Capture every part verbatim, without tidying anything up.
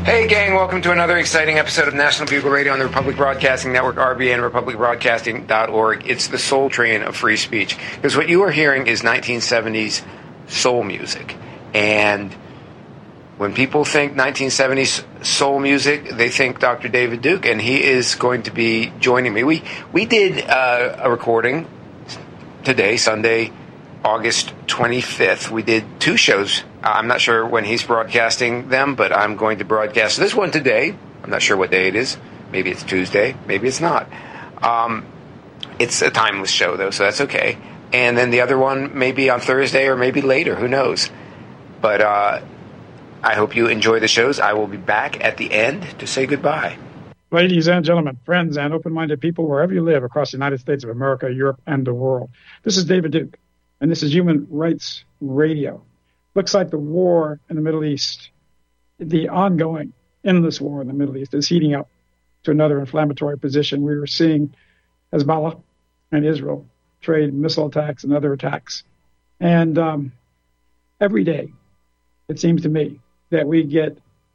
Hey, gang, welcome to another exciting episode of National Bugle Radio on the Republic Broadcasting Network, R B N, republic broadcasting dot org. It's the soul train of free speech. Because what you are hearing is nineteen seventies soul music. And when people think nineteen seventies soul music, they think Doctor David Duke, and he is going to be joining me. We, we did uh, a recording today, Sunday, August twenty-fifth. We did two shows. I'm not sure when he's broadcasting them, but I'm going to broadcast this one today. I'm not sure what day it is. Maybe it's Tuesday. Maybe it's not. Um, it's a timeless show, though, so that's okay. And then the other one maybe on Thursday or maybe later. Who knows? But uh, I hope you enjoy the shows. I will be back at the end to say goodbye. Ladies and gentlemen, friends and open-minded people wherever you live across the United States of America, Europe, and the world. This is David Duke, and this is Human Rights Radio. Looks like the war in the Middle East, the ongoing, endless war in the Middle East, is heating up to another inflammatory position. We were seeing Hezbollah and Israel trade missile attacks and other attacks. And um, every day, it seems to me, that we get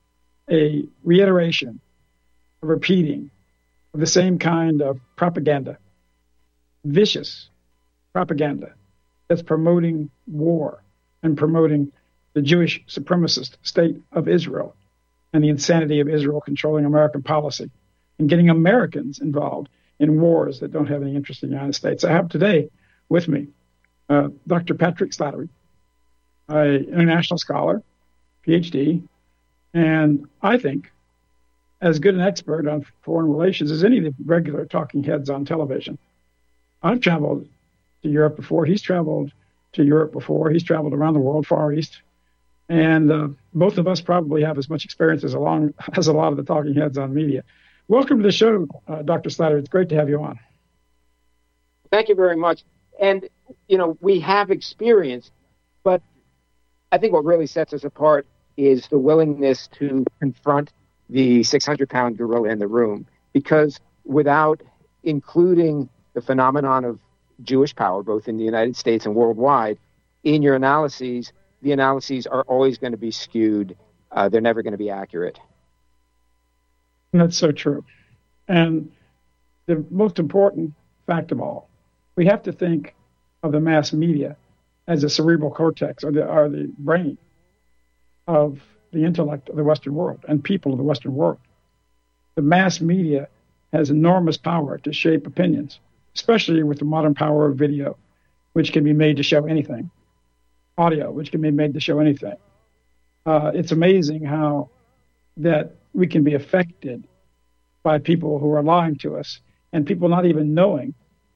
a reiteration, a repeating of the same kind of propaganda, vicious propaganda that's promoting war and promoting the Jewish supremacist state of Israel and the insanity of Israel controlling American policy and getting Americans involved in wars that don't have any interest in the United States. I have today with me uh, Doctor Patrick Slattery, an international scholar, P H D, and I think as good an expert on foreign relations as any of the regular talking heads on television. I've traveled to Europe before. He's traveled to Europe before. He's traveled around the world, Far East. And uh, both of us probably have as much experience as, along, as a lot of the talking heads on media. Welcome to the show, uh, Doctor Slattery. It's great to have you on. Thank you very much. And, you know, we have experience, but I think what really sets us apart is the willingness to confront the six hundred pound gorilla in the room, because without including the phenomenon of Jewish power, both in the United States and worldwide, in your analyses, the analyses are always going to be skewed. Uh, they're never going to be accurate. That's so true. And the most important fact of all, we have to think of the mass media as the cerebral cortex or the, or the brain of the intellect of the Western world and people of the Western world. The mass media has enormous power to shape opinions, especially with the modern power of video, which can be made to show anything, audio, which can be made to show anything. Uh, it's amazing how that we can be affected by people who are lying to us and people not even knowing,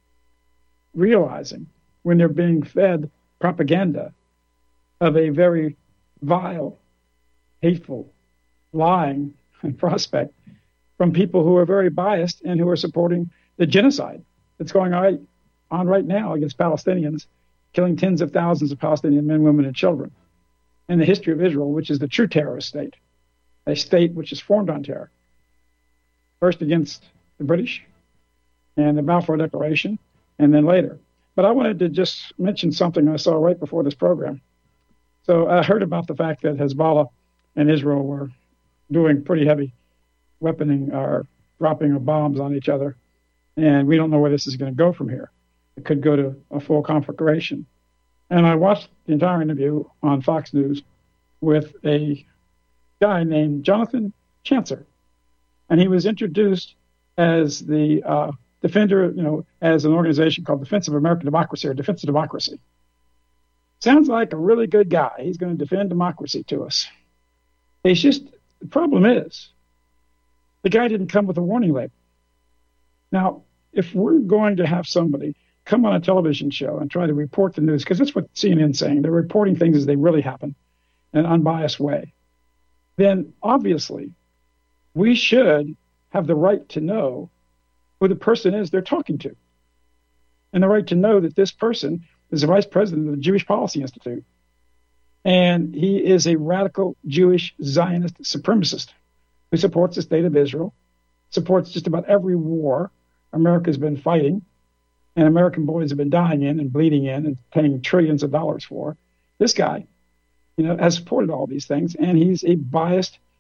realizing when they're being fed propaganda of a very vile, hateful, lying prospect from people who are very biased and who are supporting the genocide that's going on on right now against Palestinians, killing tens of thousands of Palestinian men, women, and children. And the history of Israel, which is the true terrorist state, a state which is formed on terror, first against the British and the Balfour Declaration, and then later. But I wanted to just mention something I saw right before this program. So I heard about the fact that Hezbollah and Israel were doing pretty heavy weaponing or dropping of bombs on each other. And we don't know where this is going to go from here. It could go to a full conflagration. And I watched the entire interview on Fox News with a guy named Jonathan Chancer. And he was introduced as the uh, defender, you know, as an organization called Defense of American Democracy or Defense of Democracy. Sounds like a really good guy. He's going to defend democracy to us. It's just, the problem is, the guy didn't come with a warning label. Now, if we're going to have somebody come on a television show and try to report the news, because that's what C N N's saying, they're reporting things as they really happen in an unbiased way, then obviously we should have the right to know who the person is they're talking to, and the right to know that this person is the vice president of the Jewish Policy Institute, and he is a radical Jewish Zionist supremacist who supports the state of Israel, supports just about every war America's been fighting, and American boys have been dying in and bleeding in and paying trillions of dollars for. This guy, you know, has supported all these things, and he's a biased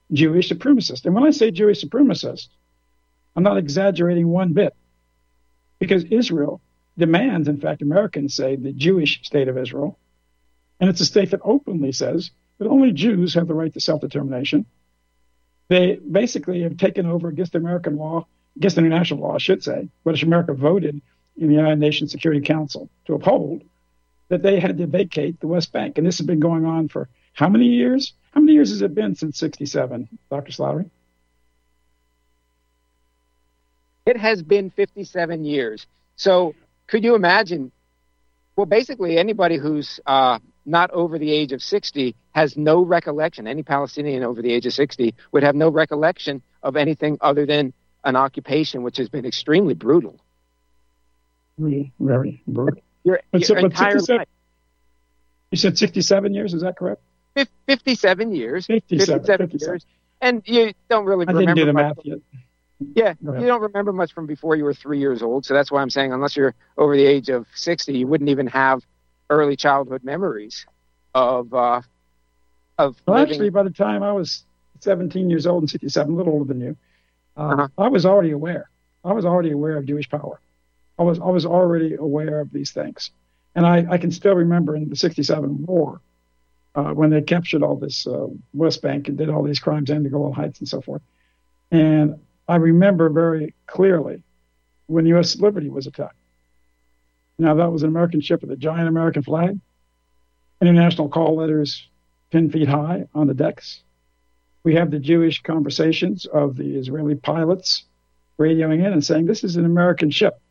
Jewish supremacist. And when I say Jewish supremacist, I'm not exaggerating one bit, because Israel demands, in fact, Americans say, the Jewish state of Israel. And it's a state that openly says that only Jews have the right to self-determination. They basically have taken over against American law, against international law, I should say, which America voted in the United Nations Security Council to uphold, that they had to vacate the West Bank. And this has been going on for how many years? How many years has it been since sixty-seven, Doctor Slattery? It has been fifty-seven years. So could you imagine? Well, basically, anybody who's uh, not over the age of sixty has no recollection. Any Palestinian over the age of sixty would have no recollection of anything other than an occupation, which has been extremely brutal. Really, very brutal. Your, but your so, but entire life. You said sixty-seven years, is that correct? fifty-seven years. fifty-seven, fifty-seven, fifty-seven years. And you don't really I remember didn't do the much math yet. Yeah, you don't remember much from before you were three years old. So that's why I'm saying, unless you're over the age of sixty, you wouldn't even have early childhood memories of uh, of. Well, living. actually, by the time I was seventeen years old and sixty-seven, a little older than you, uh, Uh-huh. I was already aware. I was already aware of Jewish power. I was I was already aware of these things, and I, I can still remember in the sixty-seven war uh, when they captured all this uh, West Bank and did all these crimes and the Golan Heights and so forth, and I remember very clearly when U S Liberty was attacked. Now, that was an American ship with a giant American flag, international call letters ten feet high on the decks. We have the Jewish conversations of the Israeli pilots radioing in and saying, this is an American ship.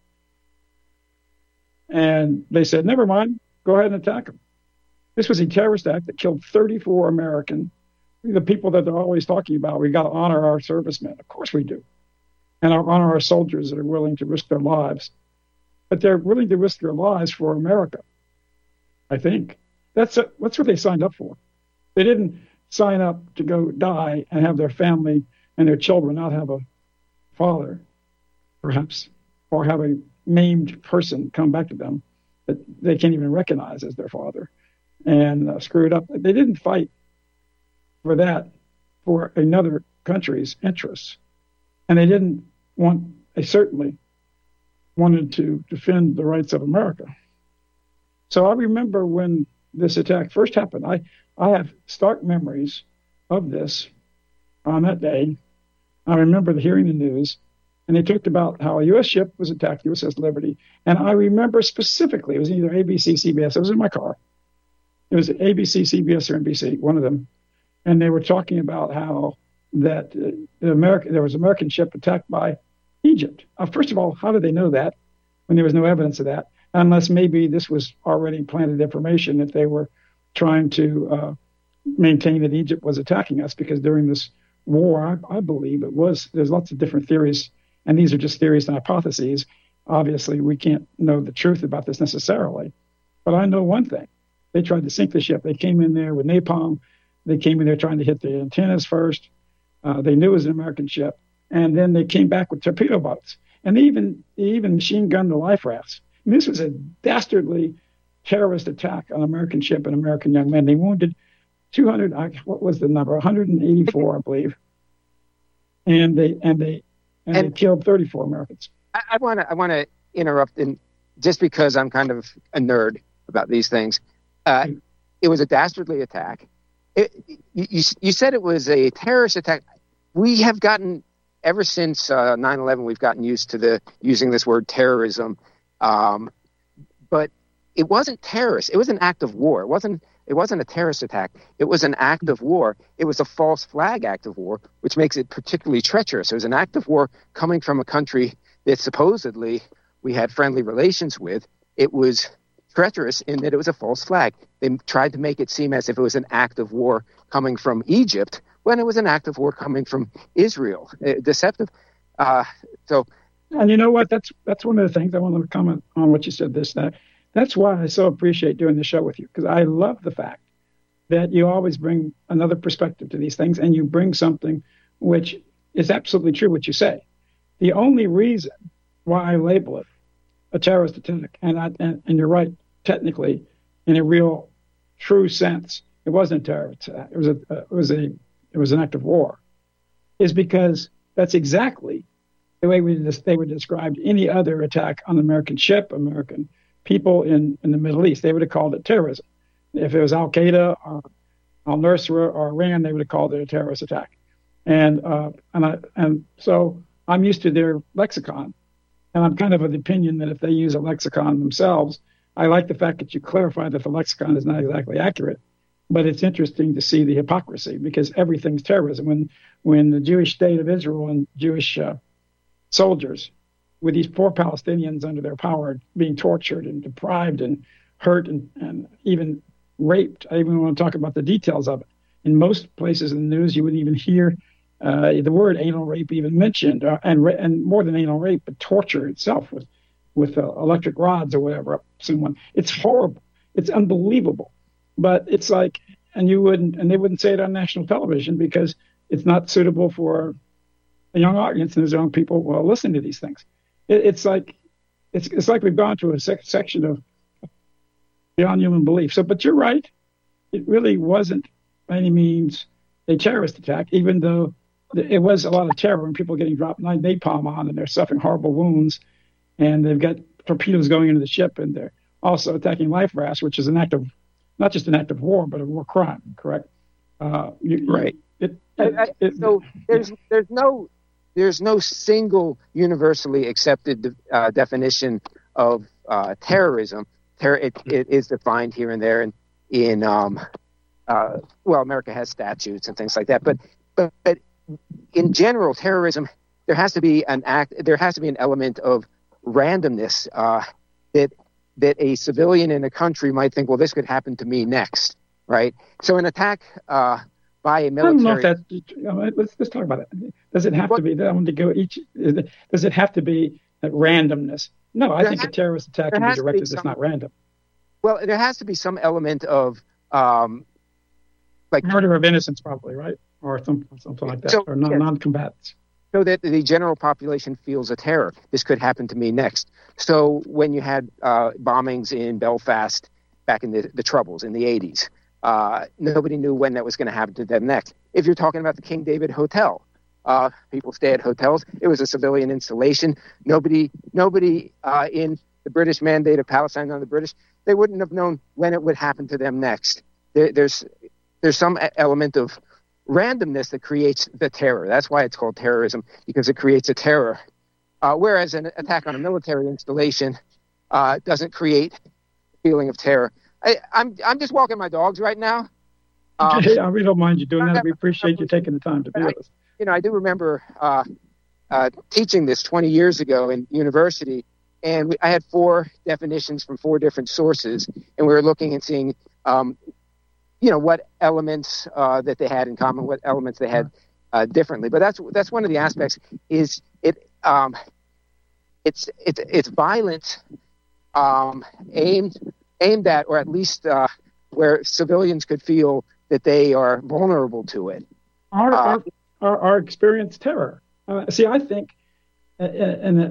And they said, never mind, go ahead and attack them. This was a terrorist act that killed thirty-four American. The people that they're always talking about, we got to honor our servicemen. Of course we do. And our, honor our soldiers that are willing to risk their lives. But they're willing to risk their lives for America, I think. That's, a, that's what they signed up for. They didn't sign up to go die and have their family and their children not have a father, perhaps, or have a maimed person come back to them that they can't even recognize as their father and uh, screw it up. They didn't fight for that, for another country's interests. And they didn't want, they certainly wanted to defend the rights of America. So I remember when this attack first happened, I, I have stark memories of this on that day. I remember hearing the news, and they talked about how a U S ship was attacked, U S S Liberty. And I remember specifically, it was either A B C, C B S, it was in my car. It was A B C, C B S, or N B C, one of them. And they were talking about how that uh, America, there was an American ship attacked by Egypt. Uh, first of all, how did they know that when there was no evidence of that? Unless maybe this was already planted information that they were trying to uh, maintain that Egypt was attacking us, because during this war, I, I believe it was, there's lots of different theories, and these are just theories and hypotheses. Obviously, we can't know the truth about this necessarily. But I know one thing. They tried to sink the ship. They came in there with napalm. They came in there trying to hit the antennas first. Uh, they knew it was an American ship. And then they came back with torpedo boats. And they even, they even machine gunned the life rafts. And this was a dastardly terrorist attack on an American ship and American young men. They wounded two hundred, what was the number? one hundred eighty-four, I believe. And they and they and, and they killed thirty-four Americans. I want to I want to interrupt, and just because I'm kind of a nerd about these things. Uh, it was a dastardly attack. It, you, you, you said it was a terrorist attack. We have gotten, ever since uh, nine eleven, we've gotten used to the using this word terrorism. Um, but it wasn't terrorist. It was an act of war. It wasn't. It wasn't a terrorist attack. It was an act of war. It was a false flag act of war, which makes it particularly treacherous. It was an act of war coming from a country that supposedly we had friendly relations with. It was treacherous in that it was a false flag. They tried to make it seem as if it was an act of war coming from Egypt when it was an act of war coming from Israel. Uh, deceptive. Uh, so, and you know what? That's that's one of the things I want to comment on what you said. This that that's why I so appreciate doing the show with you, because I love the fact that you always bring another perspective to these things, and you bring something which is absolutely true what you say. The only reason why I label it a terrorist attack, and, I, and and you're right, technically, in a real, true sense, it wasn't a terrorist attack. It was a, it was a, it was an act of war. is because that's exactly the way we just, they would describe any other attack on an American ship, American people in, in the Middle East. They would have called it terrorism. If it was Al Qaeda or Al Nusra or Iran, they would have called it a terrorist attack. And uh, and I, and so I'm used to their lexicon, and I'm kind of of the opinion that if they use a lexicon themselves, I like the fact that you clarify that the lexicon is not exactly accurate. But it's interesting to see the hypocrisy because everything's terrorism. When when the Jewish state of Israel and Jewish uh, soldiers, with these poor Palestinians under their power, being tortured and deprived and hurt and, and even raped. I even want to talk about the details of it. In most places in the news, you wouldn't even hear uh, the word anal rape even mentioned, uh, and and more than anal rape, but torture itself with with uh, electric rods or whatever up someone. It's horrible. It's unbelievable. But it's like, and you wouldn't, and they wouldn't say it on national television because it's not suitable for a young audience, and there's young people well listening to these things. It, it's like, it's it's like we've gone to a sec- section of beyond human belief. So, but you're right. It really wasn't by any means a terrorist attack, even though it was a lot of terror and people getting dropped napalm on and they're suffering horrible wounds, and they've got torpedoes going into the ship, and they're also attacking life rafts, which is an act of not just an act of war, but a war crime. Correct? Uh, you, right. It, it, it, so there's there's no there's no single universally accepted uh, definition of uh, terrorism. Ter- it, it is defined here and there, and in um, uh, well, America has statutes and things like that. But but, but in general, terrorism, there has to be an act. There has to be an element of randomness uh, that. that a civilian in a country might think, well, this could happen to me next, right? So an attack uh, by a military... I don't know if that... You know, let's, let's talk about it. Does it have what? to be... I want to go each... Does it have to be that randomness? No, I there think has, a terrorist attack can be directed that's not random. Well, there has to be some element of... Um, like murder of innocence, probably, right? Or some, something like that, so, or non, yeah. non-combatants. So that the general population feels a terror. This could happen to me next. So when you had uh, bombings in Belfast back in the, the Troubles in the eighties, uh, nobody knew when that was going to happen to them next. If you're talking about the King David Hotel, uh, people stay at hotels. It was a civilian installation. Nobody, nobody uh, in the British Mandate of Palestine on the British, they wouldn't have known when it would happen to them next. There, there's there's some element of randomness that creates the terror. That's why it's called terrorism, because it creates a terror. Uh, whereas an attack on a military installation uh, doesn't create a feeling of terror. I, I'm I'm just walking my dogs right now. Um, I really don't mind you doing that. We appreciate you taking the time to be with us. You know, I do remember uh, uh, teaching this twenty years ago in university, and we, I had four definitions from four different sources, and we were looking and seeing um, you know, what elements uh, that they had in common, what elements they had uh, differently. But that's that's one of the aspects. Is it um, it's it's it's violence um, aimed aimed at, or at least uh, where civilians could feel that they are vulnerable to it. Our uh, our, our, our experienced terror. Uh, see, I think in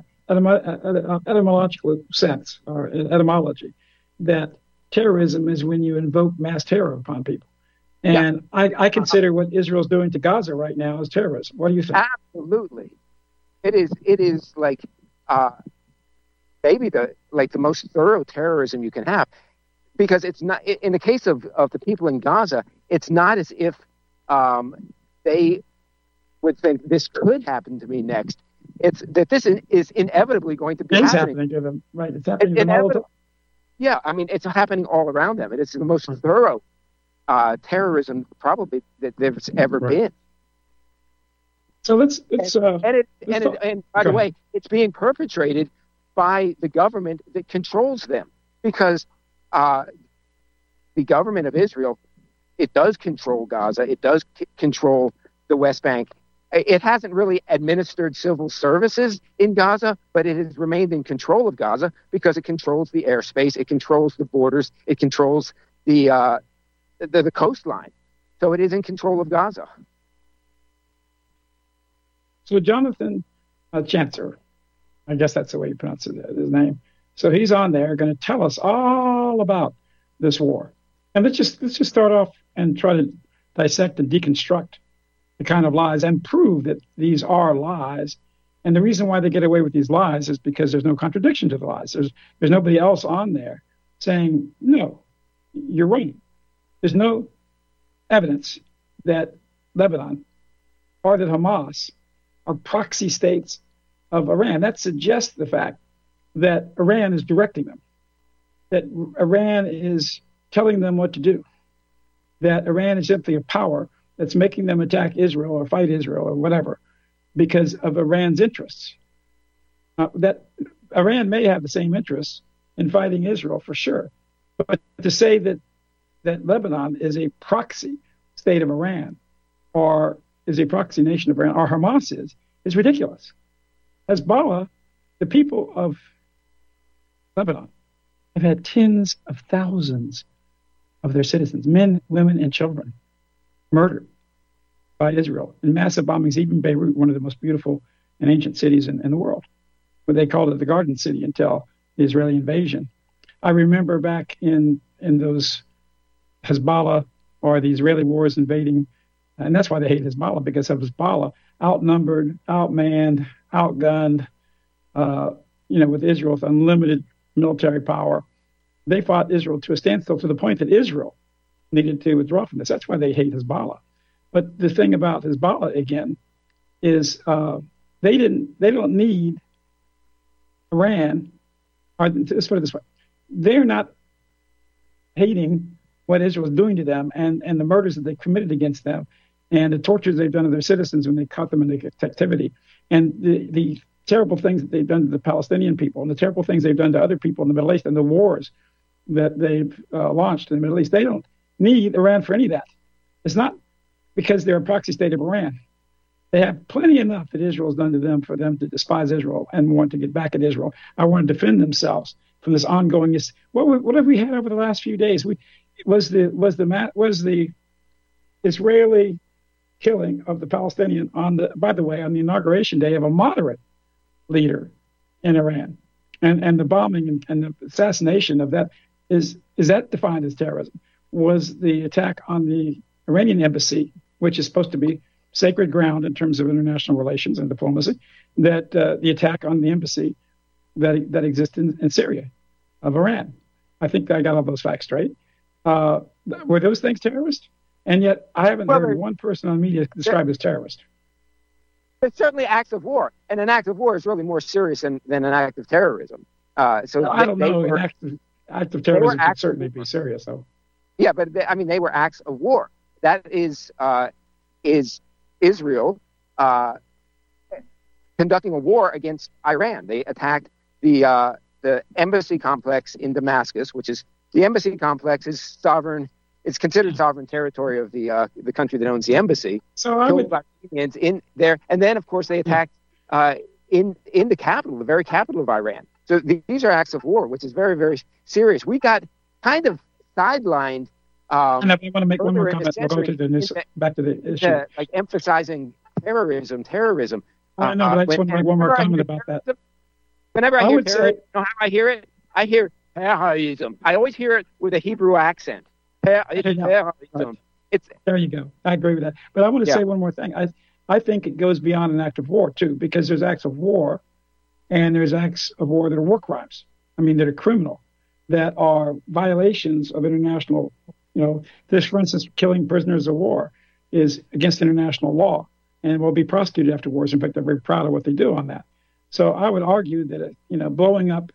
an etymological sense, or etymology, that terrorism is when you invoke mass terror upon people. And yeah. I, I consider what Israel's doing to Gaza right now as terrorism. What do you think? Absolutely. It is it is like uh, maybe the like the most thorough terrorism you can have. Because it's not in the case of, of the people in Gaza, it's not as if um, they would think this could happen to me next. It's that this is inevitably going to be it's happening. happening to them. Right. It's happening it, to them all the time. Yeah, I mean, it's happening all around them. And it's the most thorough uh, terrorism probably that there's ever right. been. So let's... let's and, uh, and, it, let's and, talk, it, and by the way, it's being perpetrated by the government that controls them. Because uh, the government of Israel, it does control Gaza. It does c- control the West Bank. It hasn't really administered civil services in Gaza, but it has remained in control of Gaza because it controls the airspace, it controls the borders, it controls the uh, the, the coastline. So it is in control of Gaza. So Jonathan uh, Chancer, I guess that's the way you pronounce his name. So he's on there going to tell us all about this war. And let's just let's just start off and try to dissect and deconstruct the kind of lies and prove that these are lies. And the reason why they get away with these lies is because there's no contradiction to the lies. There's there's nobody else on there saying, no, you're right. There's no evidence that Lebanon or that Hamas are proxy states of Iran. That suggests the fact that Iran is directing them, that Iran is telling them what to do, that Iran is simply a power that's making them attack Israel or fight Israel or whatever because of Iran's interests. Uh, that Iran may have the same interests in fighting Israel for sure, but to say that that Lebanon is a proxy state of Iran or is a proxy nation of Iran, or Hamas is, is ridiculous. Hezbollah, the people of Lebanon, have had tens of thousands of their citizens, men, women, and children, murdered by Israel in massive bombings, even Beirut, one of the most beautiful and ancient cities in, in the world, where they called it the Garden City until the Israeli invasion. I remember back in, in those Hezbollah or the Israeli wars invading, and that's why they hate Hezbollah, because of Hezbollah, outnumbered, outmanned, outgunned, uh, you know, with Israel's unlimited military power. They fought Israel to a standstill to the point that Israel needed to withdraw from this. That's why they hate Hezbollah. But the thing about Hezbollah, again, is uh, they didn't, they don't need Iran, or let's put it this way, they're not hating what Israel is doing to them and, and the murders that they committed against them and the tortures they've done to their citizens when they caught them into captivity and the, the terrible things that they've done to the Palestinian people and the terrible things they've done to other people in the Middle East and the wars that they've uh, launched in the Middle East. They don't need Iran for any of that. It's not because they're a proxy state of Iran. They have plenty enough that Israel has done to them for them to despise Israel and want to get back at Israel. I want to defend themselves from this ongoing. What, what have we had over the last few days? We was the was the was the Israeli killing of the Palestinian on the by the way on the inauguration day of a moderate leader in Iran, and and the bombing and, and the assassination of that is is that defined as terrorism? Was the attack on the Iranian embassy, which is supposed to be sacred ground in terms of international relations and diplomacy, that uh, the attack on the embassy that that exists in, in Syria of Iran? I think I got all those facts straight. Uh, were those things terrorist? And yet I haven't well, heard one person on media described as terrorist. It's certainly acts of war, and an act of war is really more serious than, than an act of terrorism. Uh, so no, they, I don't know. Were, an act of, act of terrorism could certainly be serious, though. Yeah, but they, I mean, they were acts of war. That is uh, is Israel uh, conducting a war against Iran. They attacked the uh, the embassy complex in Damascus, which is the embassy complex is sovereign. It's considered sovereign territory of the uh, the country that owns the embassy. So I would in there, and then of course they attacked uh, in in the capital, the very capital of Iran. So th- these are acts of war, which is very very serious. We got kind of sidelined. Um, and I want to make one more comment. We'll go to the news, back to the issue, uh, like emphasizing terrorism, terrorism. I know, but I just want to make one more comment about that. Whenever I, I hear terrorism, say, you know how I hear it? I hear terrorism. I always hear it with a Hebrew accent. Terrorism. It's there you go. I agree with that. But I want to yeah. say one more thing. I I think it goes beyond an act of war too, because there's acts of war, and there's acts of war that are war crimes. I mean, that are criminal, that are violations of international. You know, this, for instance, killing prisoners of war is against international law and will be prosecuted afterwards. In fact, they're very proud of what they do on that. So I would argue that, you know, blowing up.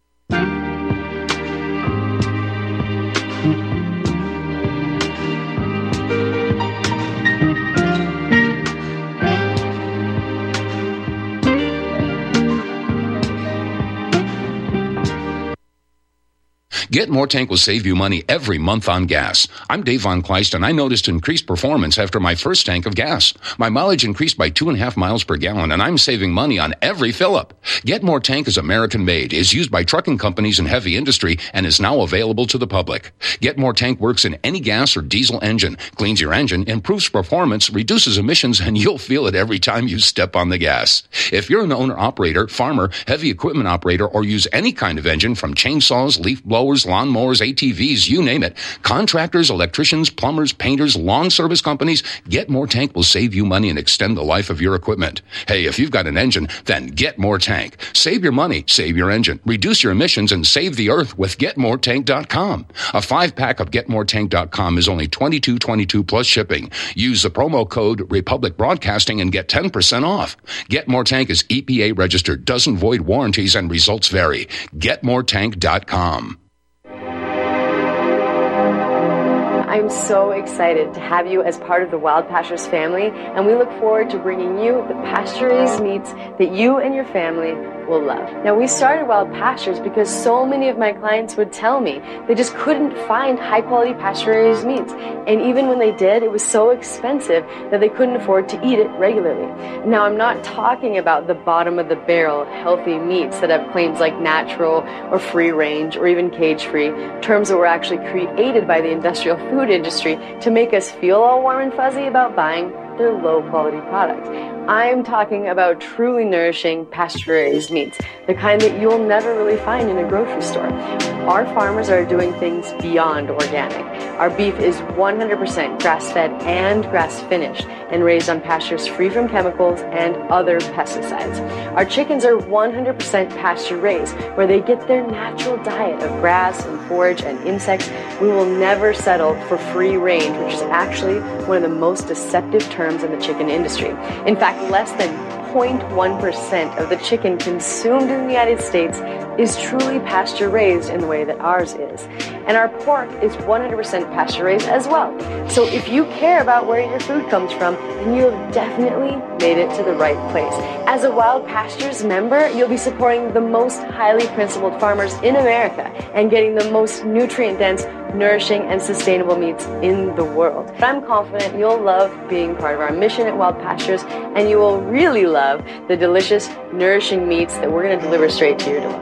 Get More Tank will save you money every month on gas. I'm Dave Von Kleist, and I noticed increased performance after my first tank of gas. My mileage increased by two and a half miles per gallon, and I'm saving money on every fill-up. Get More Tank is American-made, is used by trucking companies and heavy industry, and is now available to the public. Get More Tank works in any gas or diesel engine, cleans your engine, improves performance, reduces emissions, and you'll feel it every time you step on the gas. If you're an owner-operator, farmer, heavy equipment operator, or use any kind of engine from chainsaws, leaf blowers, tractors, lawnmowers, A T Vs, you name it. Contractors, electricians, plumbers, painters, lawn service companies, Get More Tank will save you money and extend the life of your equipment. Hey, if you've got an engine, then Get More Tank. Save your money, save your engine, reduce your emissions, and save the earth with get more tank dot com. A five-pack of get more tank dot com is only twenty-two dollars and twenty-two cents plus shipping. Use the promo code Republic Broadcasting and get ten percent off. Get More Tank is E P A registered, doesn't void warranties, and results vary. get more tank dot com. I'm so excited to have you as part of the Wild Pastures family, and we look forward to bringing you the pasture-raised meats that you and your family will love. Now, we started Wild Pastures because so many of my clients would tell me they just couldn't find high-quality pasture-raised meats, and even when they did, it was so expensive that they couldn't afford to eat it regularly. Now, I'm not talking about the bottom-of-the-barrel healthy meats that have claims like natural or free-range or even cage-free, terms that were actually created by the industrial food industry to make us feel all warm and fuzzy about buying their low-quality products. I'm talking about truly nourishing pasture-raised meats, the kind that you'll never really find in a grocery store. Our farmers are doing things beyond organic. Our beef is one hundred percent grass-fed and grass-finished and raised on pastures free from chemicals and other pesticides. Our chickens are one hundred percent pasture-raised, where they get their natural diet of grass and forage and insects. We will never settle for free range, which is actually one of the most deceptive terms in the chicken industry. In fact, less than zero point one percent of the chicken consumed in the United States is truly pasture-raised in the way that ours is. And our pork is one hundred percent pasture-raised as well. So if you care about where your food comes from, then you have definitely made it to the right place. As a Wild Pastures member, you'll be supporting the most highly principled farmers in America and getting the most nutrient-dense, nourishing, and sustainable meats in the world. But I'm confident you'll love being part of our mission at Wild Pastures, and you will really love the delicious, nourishing meats that we're going to deliver straight to your door.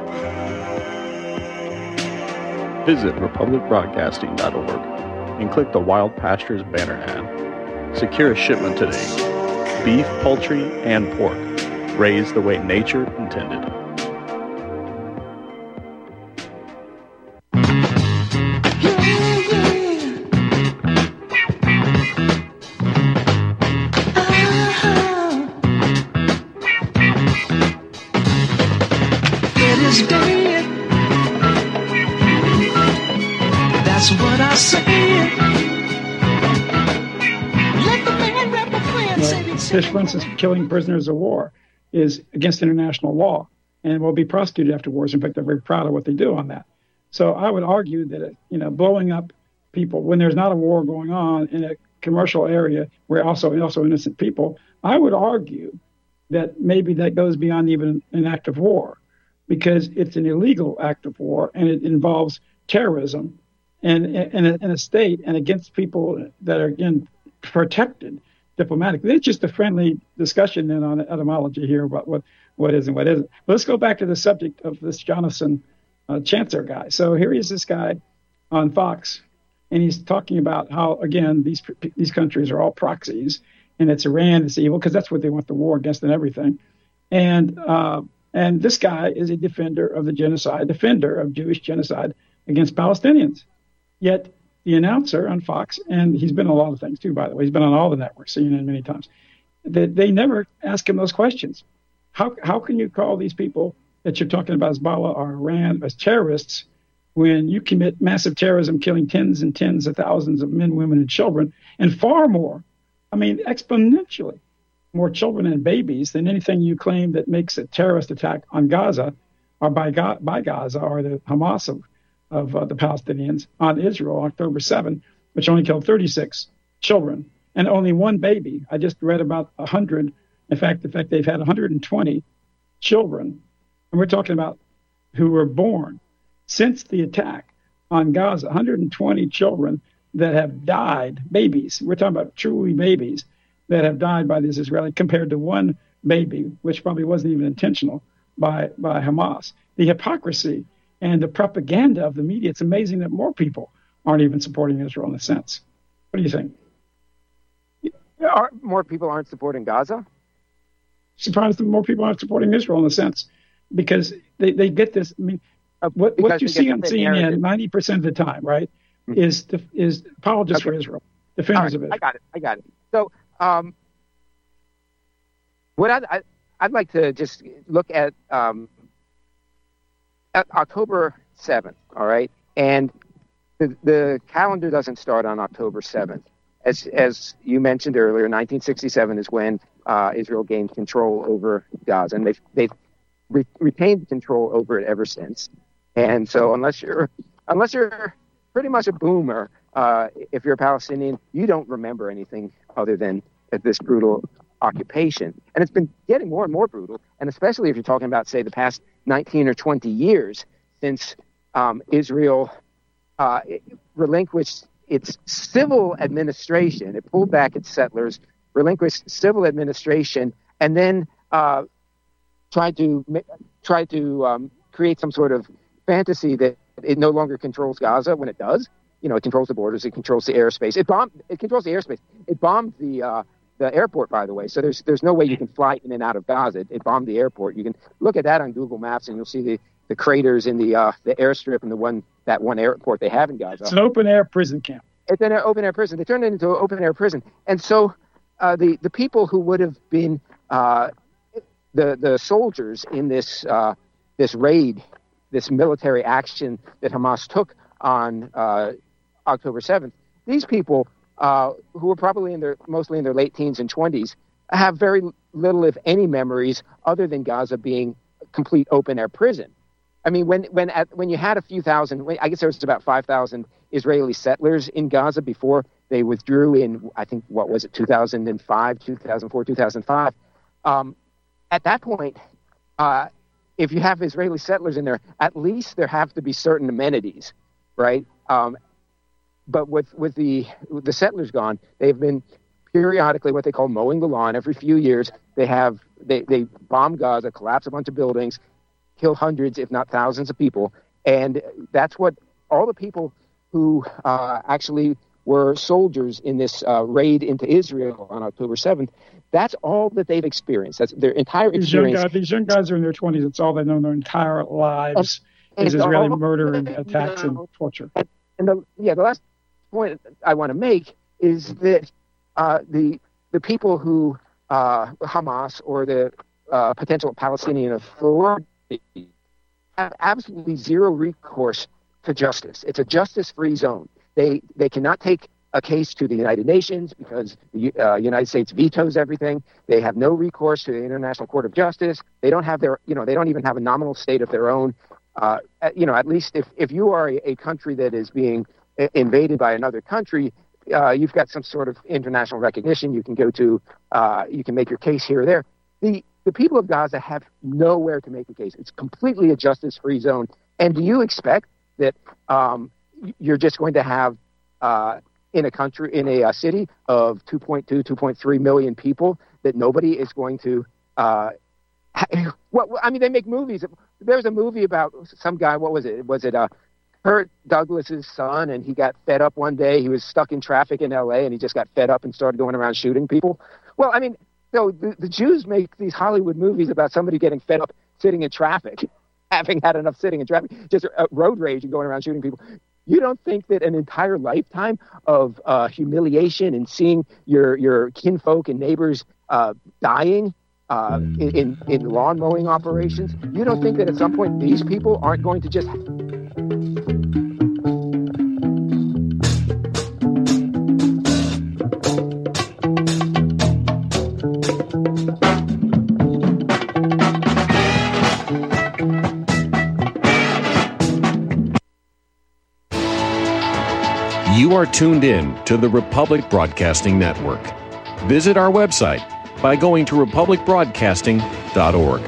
Visit republic broadcasting dot org and click the Wild Pastures banner ad. Secure a shipment today. Beef, poultry, and pork, raised the way nature intended. This, for instance, killing prisoners of war is against international law and will be prosecuted after wars. In fact, they're very proud of what they do on that. So I would argue that, you know, blowing up people when there's not a war going on in a commercial area where also also innocent people, I would argue that maybe that goes beyond even an act of war, because it's an illegal act of war and it involves terrorism and in a, a state and against people that are, again, protected diplomatically. It's just a friendly discussion then on etymology here about what, what is and what isn't. But let's go back to the subject of this Jonathan uh, Chancer guy. So here is this guy on Fox, and he's talking about how, again, these these countries are all proxies, and it's Iran, it's evil, because that's what they want the war against and everything. And uh, and this guy is a defender of the genocide, defender of Jewish genocide against Palestinians. Yet the announcer on Fox, and he's been on a lot of things too, by the way, he's been on all the networks, C N N many times, they, they never ask him those questions. How how can you call these people that you're talking about, Hezbollah or Iran, as terrorists when you commit massive terrorism, killing tens and tens of thousands of men, women, and children, and far more, I mean, exponentially more children and babies than anything you claim that makes a terrorist attack on Gaza or by, Ga- by Gaza or the Hamas of of uh, the Palestinians on Israel, October seventh, which only killed thirty-six children and only one baby. I just read about one hundred. In fact, in fact, they've had one hundred twenty children, and we're talking about who were born since the attack on Gaza, one hundred twenty children that have died, babies. We're talking about truly babies that have died by this Israeli, compared to one baby, which probably wasn't even intentional, by, by Hamas. The hypocrisy and the propaganda of the media, it's amazing that more people aren't even supporting Israel in a sense. What do you think? Are, more people aren't supporting Gaza? Surprised that more people aren't supporting Israel in a sense, because they, they get this. I mean, Uh, what what you we see get on the C N N narrative. ninety percent of the time, right, Mhm. is the, is apologists Okay. for Israel, All defenders right, of Israel. I got it. I got it. So, um, what I'd, I, I'd like to just look at, um, at October seventh, all right? And the, the calendar doesn't start on October seventh. As, as you mentioned earlier, nineteen sixty-seven is when uh, Israel gained control over Gaza, and they've, they've re- retained control over it ever since. And so unless you're unless you're pretty much a boomer, uh, if you're a Palestinian, you don't remember anything other than this brutal occupation. And it's been getting more and more brutal, and especially if you're talking about, say, the past nineteen or twenty years since um, Israel uh, relinquished its civil administration. It pulled back its settlers, relinquished civil administration, and then uh, tried to tried to um, create some sort of fantasy that it no longer controls Gaza when it does. You know, it controls the borders, it controls the airspace. It bombed. It controls the airspace. It bombed the uh, the airport, by the way. So there's there's no way you can fly in and out of Gaza. It, it bombed the airport. You can look at that on Google Maps, and you'll see the, the craters in the uh, the airstrip and the one that one airport they have in Gaza. It's an open air prison camp. It's an open air prison. They turned it into an open air prison, and so uh, the the people who would have been uh, the the soldiers in this uh, this raid, this military action that Hamas took on uh, October seventh, these people uh, who were probably in their mostly in their late teens and twenties have very little, if any, memories other than Gaza being a complete open air prison. I mean, when when at, when you had a few thousand, I guess there was about five thousand Israeli settlers in Gaza before they withdrew in, I think, what was it, two thousand five, two thousand four, two thousand five. Um, at that point, uh, if you have Israeli settlers in there, at least there have to be certain amenities, right? Um, but with with the with the settlers gone, they've been periodically what they call mowing the lawn. Every few years, they have they they bomb Gaza, collapse a bunch of buildings, kill hundreds, if not thousands of people. And that's what all the people who uh, actually were soldiers in this uh, raid into Israel on October seventh, that's all that they've experienced. That's their entire These young, experience. guys, these young guys are in their twenties. It's all they know in their entire lives And is it's Israeli all- murder and attacks and torture. And the yeah, the last point I want to make is that uh, the the people who uh, Hamas or the uh, potential Palestinian Authority have absolutely zero recourse to justice. It's a justice-free zone. They they cannot take a case to the United Nations because the uh, United States vetoes everything. They have no recourse to the International Court of Justice. They don't have their, you know, they don't even have a nominal state of their own. Uh, you know, at least if, if you are a, a country that is being invaded by another country, uh, you've got some sort of international recognition. You can go to, uh, you can make your case here or there. The the people of Gaza have nowhere to make a case. It's completely a justice-free zone. And do you expect that um, you're just going to have uh, in a country, in a, a city of two point two, two point three million people, that nobody is going to? Uh, what I mean, they make movies. There was a movie about some guy. What was it? Was it uh, Kurt Douglas's son? And he got fed up one day. He was stuck in traffic in L A, and he just got fed up and started going around shooting people. Well, I mean, so the, the Jews make these Hollywood movies about somebody getting fed up sitting in traffic, having had enough sitting in traffic, just uh, road rage and going around shooting people. You don't think that an entire lifetime of uh, humiliation and seeing your your kinfolk and neighbors uh, dying uh, in, in in lawn mowing operations, you don't think that at some point these people aren't going to just You are tuned in to the Republic Broadcasting Network. Visit our website by going to republic broadcasting dot org.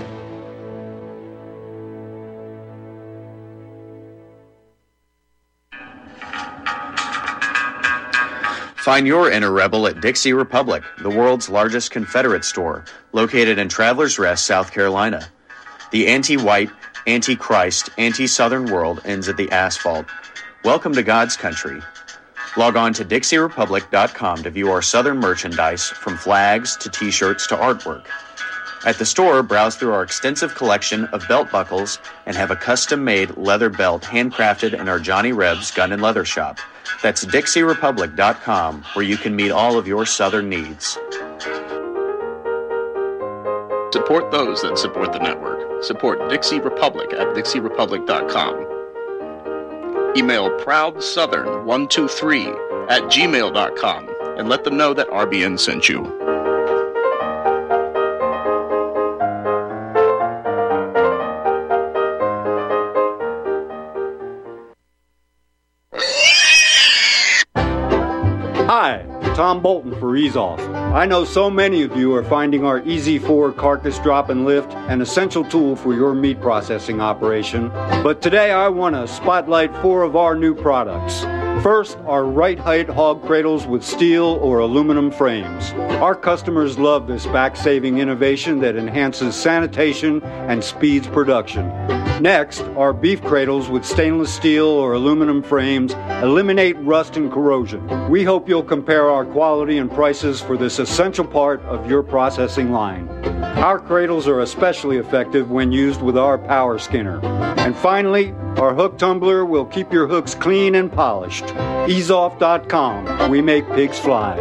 Find your inner rebel at Dixie Republic, the world's largest Confederate store, located in Travelers Rest, South Carolina. The anti-white, anti-Christ, anti-Southern world ends at the asphalt. Welcome to God's country. Log on to dixie republic dot com to view our Southern merchandise, from flags to t-shirts to artwork. At the store, browse through our extensive collection of belt buckles and have a custom-made leather belt handcrafted in our Johnny Rebs Gun and Leather Shop. That's Dixie Republic dot com, where you can meet all of your Southern needs. Support those that support the network. Support Dixie Republic at Dixie Republic dot com. Email proud southern one two three at gmail dot com and let them know that R B N sent you. Hi, Tom Bolton for Ease Off. I know so many of you are finding our Easy four carcass drop and lift an essential tool for your meat processing operation, but today I want to spotlight four of our new products. First, our right height hog cradles with steel or aluminum frames. Our customers love this back-saving innovation that enhances sanitation and speeds production. Next, our beef cradles with stainless steel or aluminum frames eliminate rust and corrosion. We hope you'll compare our quality and prices for this essential part of your processing line. Our cradles are especially effective when used with our power skinner. And finally, our hook tumbler will keep your hooks clean and polished. ease off dot com. We make pigs fly.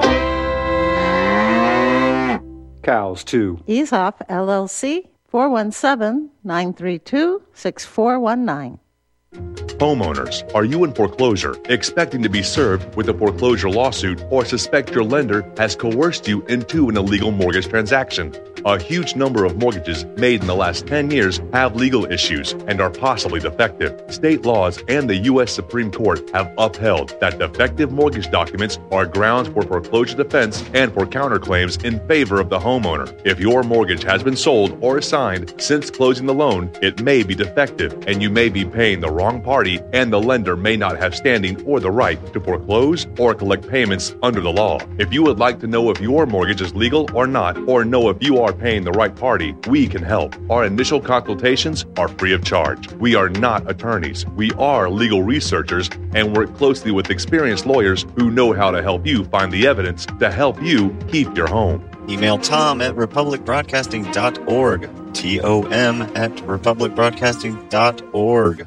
Cows, too. Ease Off, L L C, four one seven, nine three two, six four one nine. Homeowners, are you in foreclosure, expecting to be served with a foreclosure lawsuit, or suspect your lender has coerced you into an illegal mortgage transaction? A huge number of mortgages made in the last ten years have legal issues and are possibly defective. State laws and the U S Supreme Court have upheld that defective mortgage documents are grounds for foreclosure defense and for counterclaims in favor of the homeowner. If your mortgage has been sold or assigned since closing the loan, it may be defective and you may be paying the wrong party, and the lender may not have standing or the right to foreclose or collect payments under the law. If you would like to know if your mortgage is legal or not, or know if you are paying the right party, we can help. Our initial consultations are free of charge. We are not attorneys. We are legal researchers and work closely with experienced lawyers who know how to help you find the evidence to help you keep your home. Email Tom at republic broadcasting dot org. T O M at republic broadcasting dot org.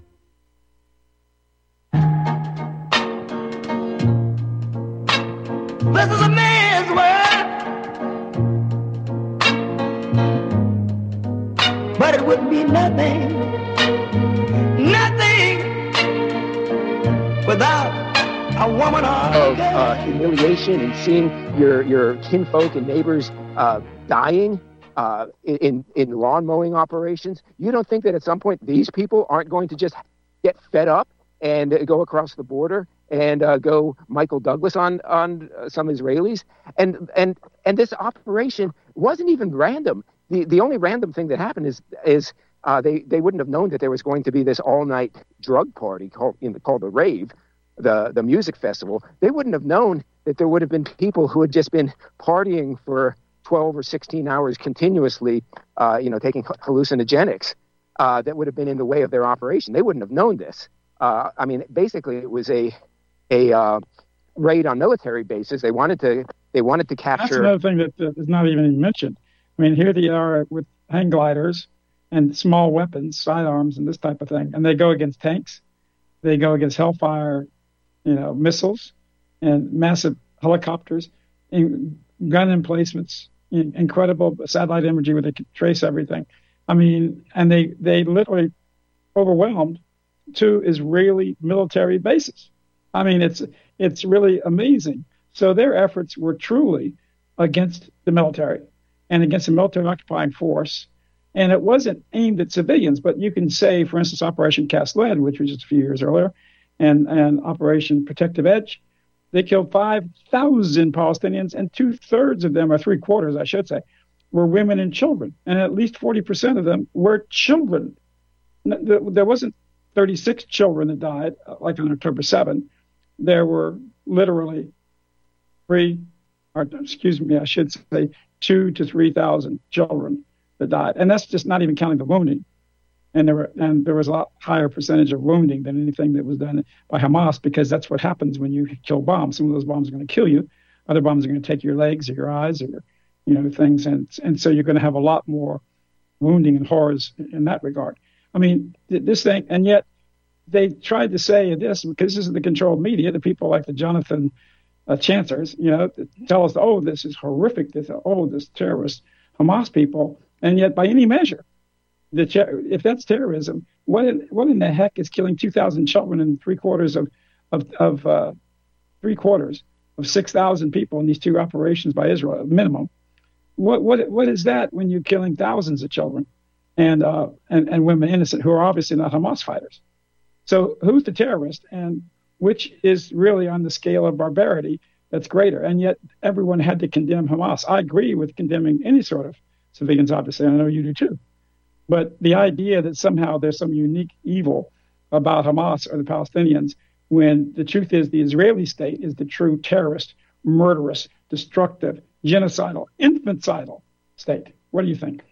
This is a man's world, but it would be nothing, nothing without a woman of uh, humiliation and seeing your your kinfolk and neighbors uh, dying uh, in in lawn mowing operations. You don't think that at some point these people aren't going to just get fed up and go across the border and uh, go Michael Douglas on on uh, some Israelis, and and and this operation wasn't even random. The the only random thing that happened is is uh, they they wouldn't have known that there was going to be this all night drug party called in the, called the rave, the the music festival. They wouldn't have known that there would have been people who had just been partying for twelve or sixteen hours continuously, uh, you know, taking hallucinogenics uh, that would have been in the way of their operation. They wouldn't have known this. Uh, I mean, basically, it was a a uh, raid on military bases. They wanted to they wanted to capture. That's another thing that, that is not even mentioned. I mean, here they are with hang gliders and small weapons, sidearms, and this type of thing, and they go against tanks. They go against Hellfire, you know, missiles and massive helicopters, and gun emplacements, in, incredible satellite imagery where they can trace everything. I mean, and they they literally overwhelmed two Israeli military bases. I mean, it's it's really amazing. So their efforts were truly against the military and against the military occupying force. And it wasn't aimed at civilians, but you can say, for instance, Operation Cast Lead, which was just a few years earlier, and, and Operation Protective Edge, they killed five thousand Palestinians, and two-thirds of them, or three-quarters, I should say, were women and children. And at least forty percent of them were children. There wasn't thirty-six children that died, like on October seventh. There were literally three, or excuse me, I should say two to three thousand children that died, and that's just not even counting the wounding. And there were, and there was a lot higher percentage of wounding than anything that was done by Hamas, because that's what happens when you kill bombs. Some of those bombs are going to kill you. Other bombs are going to take your legs or your eyes or you know, things, and and so you're going to have a lot more wounding and horrors in that regard. I mean, this thing, and yet they tried to say this, because this is the controlled media, the people like the Jonathan uh, Chancellors, you know, tell us, oh, this is horrific, this, oh, this terrorist Hamas people, and yet by any measure, the if that's terrorism, what in, what in the heck is killing two thousand children and three quarters of of, of uh, three quarters of six thousand people in these two operations by Israel, minimum? What what what is that when you're killing thousands of children and uh, and and women innocent who are obviously not Hamas fighters? So who's the terrorist, and which is really on the scale of barbarity that's greater? And yet everyone had to condemn Hamas. I agree with condemning any sort of civilians, obviously. I know you do too. But the idea that somehow there's some unique evil about Hamas or the Palestinians, when the truth is the Israeli state is the true terrorist, murderous, destructive, genocidal, infanticidal state. What do you think?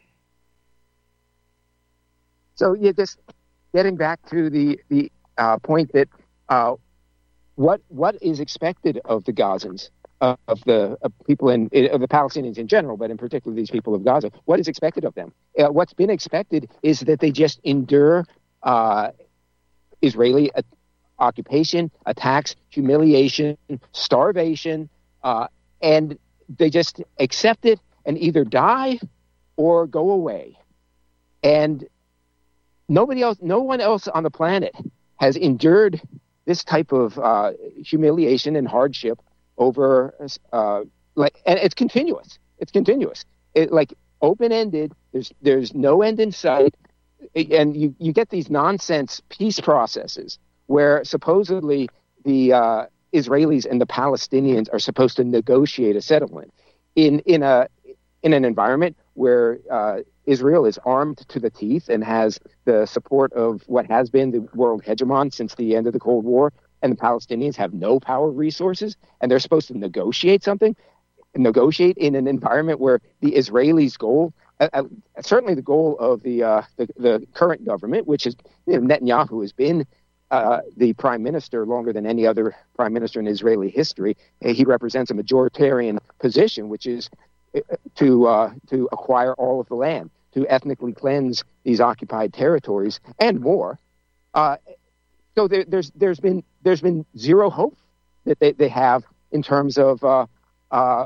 So yeah, just getting back to the the uh, point that uh, what what is expected of the Gazans, uh, of the of people in of the Palestinians in general, but in particular these people of Gaza, what is expected of them? Uh, what's been expected is that they just endure uh, Israeli uh, occupation, attacks, humiliation, starvation, uh, and they just accept it and either die or go away. And nobody else, no one else on the planet has endured this type of uh, humiliation and hardship over, uh, like, and it's continuous. It's continuous. It like open-ended. There's there's no end in sight, and you you get these nonsense peace processes where supposedly the uh, Israelis and the Palestinians are supposed to negotiate a settlement in in a in an environment where uh, Israel is armed to the teeth and has the support of what has been the world hegemon since the end of the Cold War, and the Palestinians have no power resources, and they're supposed to negotiate something, negotiate in an environment where the Israelis' goal, uh, uh, certainly the goal of the, uh, the the current government, which is, you know, Netanyahu has been Uh, the prime minister longer than any other prime minister in Israeli history. He represents a majoritarian position, which is to uh, to acquire all of the land, to ethnically cleanse these occupied territories and more. Uh, so there, there's there's been there's been zero hope that they, they have in terms of uh, uh,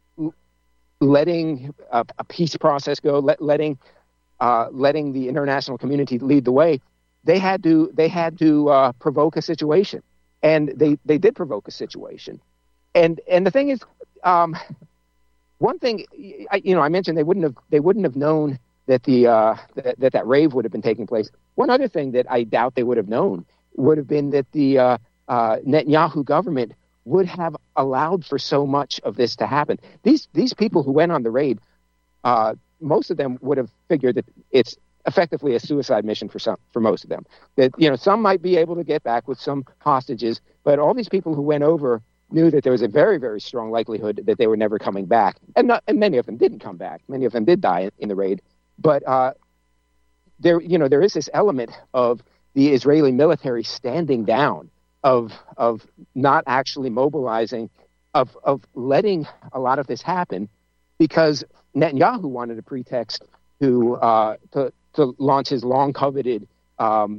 letting a, a peace process go, let, letting uh, letting the international community lead the way. They had to they had to uh, provoke a situation, and they, they did provoke a situation. And and the thing is, um, one thing I, you know I mentioned they wouldn't have they wouldn't have known that the uh, that, that that rave would have been taking place. One other thing that I doubt they would have known would have been that the uh, uh, Netanyahu government would have allowed for so much of this to happen. These these people who went on the raid, uh, most of them would have figured that it's effectively a suicide mission for some, for most of them. That, you know, some might be able to get back with some hostages, but all these people who went over knew that there was a very, very strong likelihood that they were never coming back, and not, and many of them didn't come back. Many of them did die in, in the raid, but uh, there, you know, there is this element of the Israeli military standing down, of of not actually mobilizing, of of letting a lot of this happen, because Netanyahu wanted a pretext to uh, to. to launch his long-coveted um,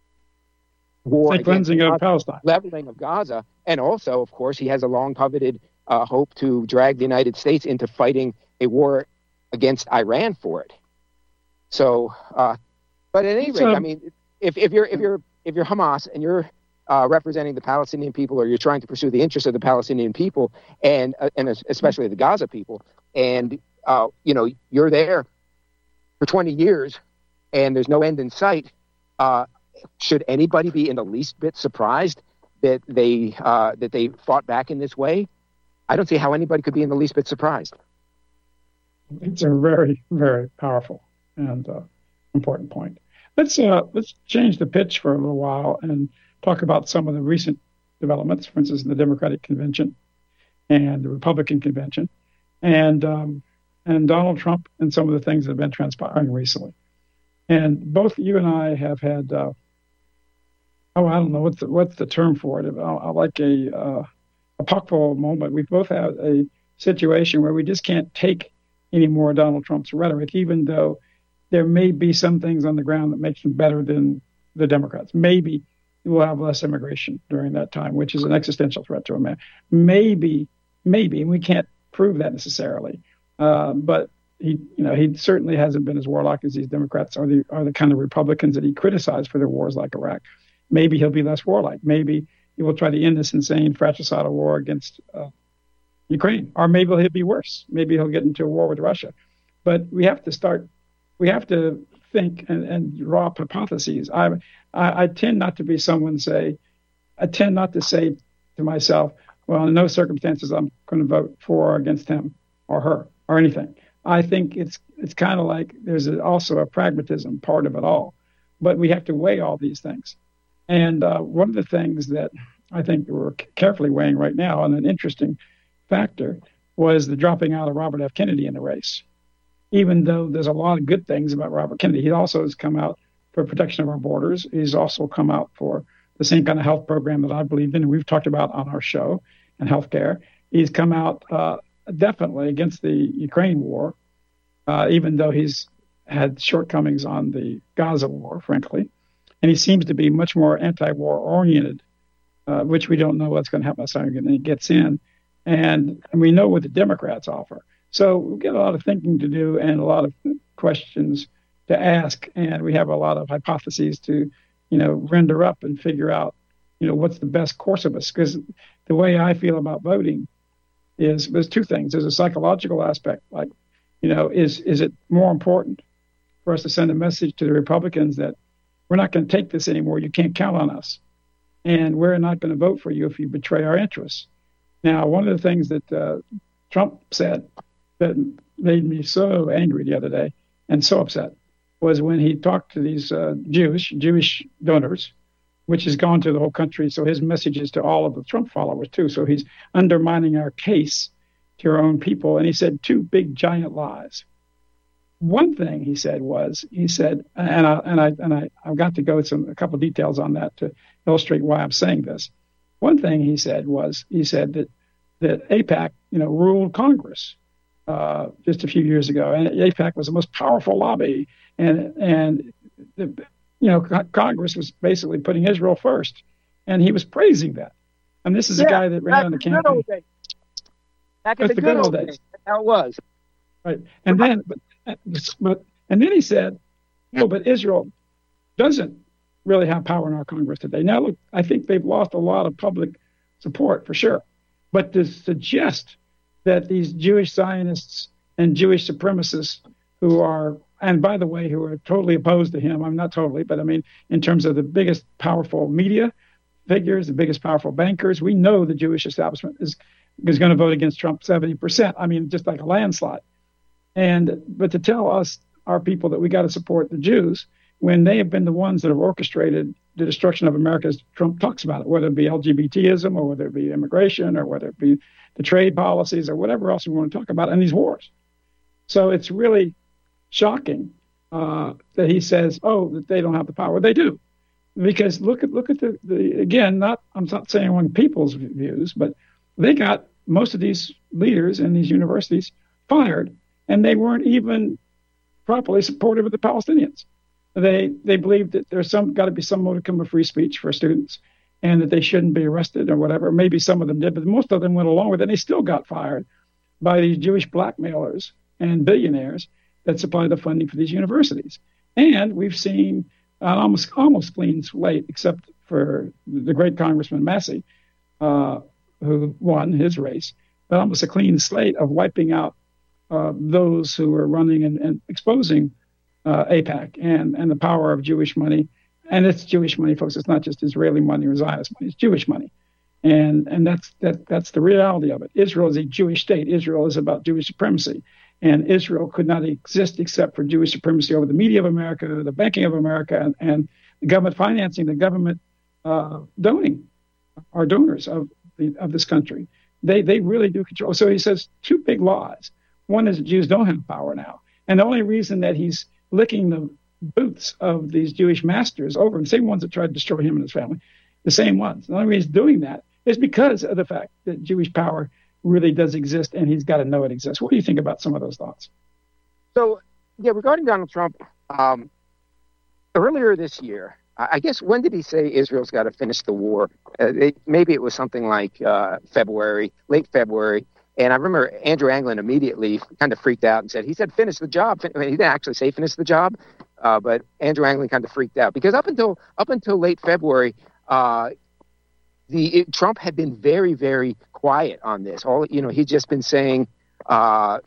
war against cleansing of Palestine, leveling of Gaza, and also, of course, he has a long-coveted uh, hope to drag the United States into fighting a war against Iran for it. So, uh, but at any rate, I mean, if, if you're if you're if you're Hamas and you're uh, representing the Palestinian people, or you're trying to pursue the interests of the Palestinian people, and uh, and especially the Gaza people, and uh, you know you're there for twenty years. And there's no end in sight. Uh, should anybody be in the least bit surprised that they uh, that they fought back in this way? I don't see how anybody could be in the least bit surprised. It's a very, very powerful and uh, important point. Let's uh, let's change the pitch for a little while and talk about some of the recent developments. For instance, in the Democratic Convention and the Republican Convention, and um, and Donald Trump and some of the things that have been transpiring recently. And both you and I have had, uh, oh, I don't know, what's the, what's the term for it? I, I like a uh, a puckball moment. We've both had a situation where we just can't take any more of Donald Trump's rhetoric, even though there may be some things on the ground that makes him better than the Democrats. Maybe we'll have less immigration during that time, which is an existential threat to America. Maybe, maybe, and we can't prove that necessarily, uh, but he, you know, he certainly hasn't been as warlike as these Democrats are the are the kind of Republicans that he criticized for their wars like Iraq. Maybe he'll be less warlike. Maybe he will try to end this insane fratricidal war against uh, Ukraine, or maybe he'll be worse. Maybe he'll get into a war with Russia. But we have to start. We have to think and, and draw up hypotheses. I, I I tend not to be someone say. I tend not to say to myself, well, in no circumstances I'm going to vote for or against him or her or anything. I think it's it's kind of like there's a, also a pragmatism part of it all, but we have to weigh all these things. And uh, one of the things that I think we're carefully weighing right now, and an interesting factor, was the dropping out of Robert F. Kennedy in the race. Even though there's a lot of good things about Robert Kennedy, he also has come out for protection of our borders. He's also come out for the same kind of health program that I believe in, and we've talked about on our show, and healthcare. He's come out uh, definitely against the Ukraine war, uh, even though he's had shortcomings on the Gaza war, frankly. And he seems to be much more anti-war oriented, uh, which we don't know what's going to happen when he gets in. And, and we know what the Democrats offer. So we've got a lot of thinking to do and a lot of questions to ask. And we have a lot of hypotheses to, you know, render up and figure out, you know, what's the best course of us. Because the way I feel about voting is there's two things. There's a psychological aspect, like, you know, is is it more important for us to send a message to the Republicans that we're not going to take this anymore, you can't count on us, and we're not going to vote for you if you betray our interests. Now, one of the things that uh, Trump said that made me so angry the other day and so upset was when he talked to these uh, Jewish Jewish donors, which has gone to the whole country. So his message is to all of the Trump followers too. So he's undermining our case to our own people. And he said two big giant lies. One thing he said was, he said, and I and I and I I've got to go with some a couple of details on that to illustrate why I'm saying this. One thing he said was, he said that that AIPAC, you know, ruled Congress uh, just a few years ago, and AIPAC was the most powerful lobby, and and the, you know, Congress was basically putting Israel first, and he was praising that. And this is yeah, a guy that ran on the campaign. Back in the, the good old days. days. That's how it was. Right, and then but. But and then he said, "No, but Israel doesn't really have power in our Congress today." Now, look, I think they've lost a lot of public support for sure. But to suggest that these Jewish Zionists and Jewish supremacists, who are, and by the way, who are totally opposed to him, I'm not totally, but I mean, in terms of the biggest powerful media figures, the biggest powerful bankers, we know the Jewish establishment is is going to vote against Trump seventy percent. I mean, just like a landslide. And but to tell us, our people, that we got to support the Jews when they have been the ones that have orchestrated the destruction of America, as Trump talks about it, whether it be L G B T ism or whether it be immigration or whether it be the trade policies or whatever else we want to talk about in these wars. So it's really shocking uh, that he says, oh, that they don't have the power. They do. Because look at look at the, the again, not I'm not saying on people's views, but they got most of these leaders in these universities fired. And they weren't even properly supportive of the Palestinians. They they believed that there's some got to be some modicum of free speech for students, and that they shouldn't be arrested or whatever. Maybe some of them did, but most of them went along with it. And they still got fired by these Jewish blackmailers and billionaires that supply the funding for these universities. And we've seen an almost almost clean slate, except for the great Congressman Massey, uh, who won his race, but almost a clean slate of wiping out Uh, those who are running and, and exposing uh, AIPAC and, and the power of Jewish money. And it's Jewish money, folks. It's not just Israeli money or Zionist money. It's Jewish money. And and that's that that's the reality of it. Israel is a Jewish state. Israel is about Jewish supremacy. And Israel could not exist except for Jewish supremacy over the media of America, the banking of America, and, and the government financing, the government uh, donating, our donors of the, of this country. They, they really do control. So he says two big lies. One is that Jews don't have power now. And the only reason that he's licking the boots of these Jewish masters over, the same ones that tried to destroy him and his family, the same ones. The only reason he's doing that is because of the fact that Jewish power really does exist, and he's got to know it exists. What do you think about some of those thoughts? So, yeah, regarding Donald Trump, um, earlier this year, I guess, when did he say Israel's got to finish the war? Uh, it, maybe it was something like uh, February, late February. And I remember Andrew Anglin immediately kind of freaked out and said, he said, finish the job. I mean, he didn't actually say finish the job, uh, but Andrew Anglin kind of freaked out because up until up until late February, uh, the it, Trump had been very, very quiet on this. All you know, he'd just been saying uh,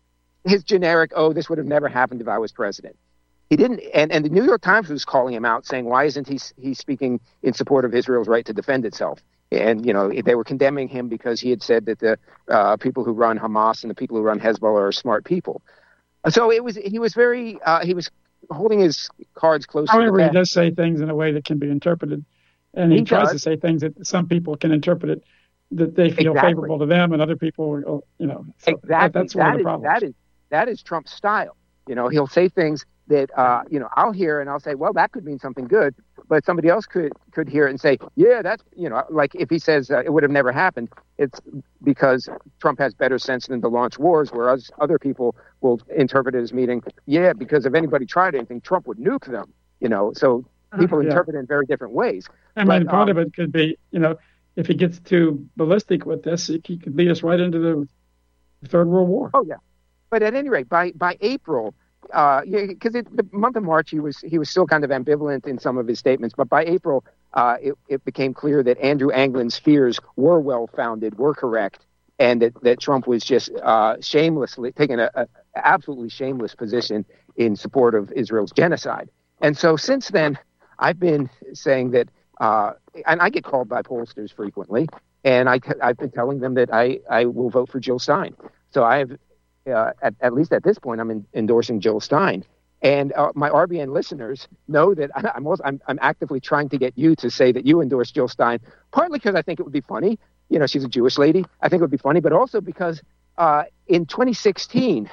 his generic, "Oh, this would have never happened if I was president." He didn't, and, and the New York Times was calling him out, saying, "Why isn't he he speaking in support of Israel's right to defend itself?" And you know, they were condemning him because he had said that the uh, people who run Hamas and the people who run Hezbollah are smart people. So it was he was very uh, he was holding his cards close. However, to the he does say things in a way that can be interpreted, and he, he tries does. to say things that some people can interpret it that they feel Exactly. favorable to them, and other people, you know, so Exactly. that, that's one That of the is- problems. That is that is Trump's style. You know, he'll say things that uh, you know I'll hear and I'll say, well, that could mean something good, but somebody else could could hear it and say, yeah, that's you know, like if he says uh, it would have never happened, it's because Trump has better sense than to launch wars, whereas other people will interpret it as meaning, yeah, because if anybody tried anything, Trump would nuke them. You know, so people Yeah. interpret it in very different ways. I mean, But, part um, of it could be, you know, if he gets too ballistic with this, he he could lead us right into the Third World War. Oh yeah, but at any rate, by by April, uh, because the month of March he was he was still kind of ambivalent in some of his statements, but by April, uh, it, it became clear that Andrew Anglin's fears were well founded, were correct, and that, that Trump was just uh, shamelessly taking a, a absolutely shameless position in support of Israel's genocide. And so since then, I've been saying that, uh, and I get called by pollsters frequently, and I, I've been telling them that I, I will vote for Jill Stein. So I have, uh, at, at least at this point, I'm in, endorsing Jill Stein. And uh, my R B N listeners know that I'm, also, I'm I'm actively trying to get you to say that you endorse Jill Stein, partly because I think it would be funny. You know, she's a Jewish lady. I think it would be funny, but also because uh, in twenty sixteen,